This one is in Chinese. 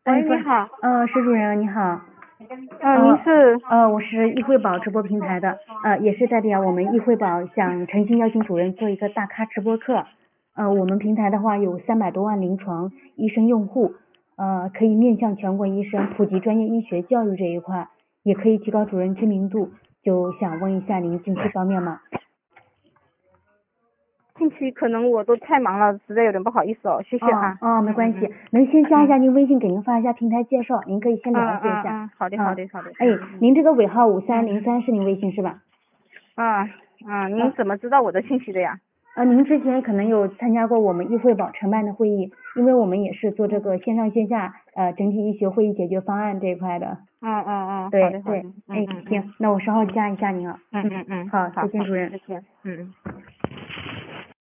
喂， 哎， 你好。 石主任你好。 您是？ 我是易惠宝直播平台的，也是代表我们易惠宝想诚心邀请主任做一个大咖直播课。我们平台的话有300多万临床医生用户，可以面向全国医生普及专业医学教育这一块，也可以提高主任知名度，就想问一下您近期方面吗？ 近期可能我都太忙了，实在有点不好意思哦，谢谢啊。 没关系，能先加一下您微信，给您发一下平台介绍，您可以先了解一下。 好的。 您这个尾号5303是您微信是吧？ 您怎么知道我的信息的呀？ 您之前可能有参加过我们易惠宝承办的会议，因为我们也是做这个线上线下整体医学会议解决方案这一块的。对。 好的。 行，那我稍后加一下您啊。 好， 好，再见主任。 再见。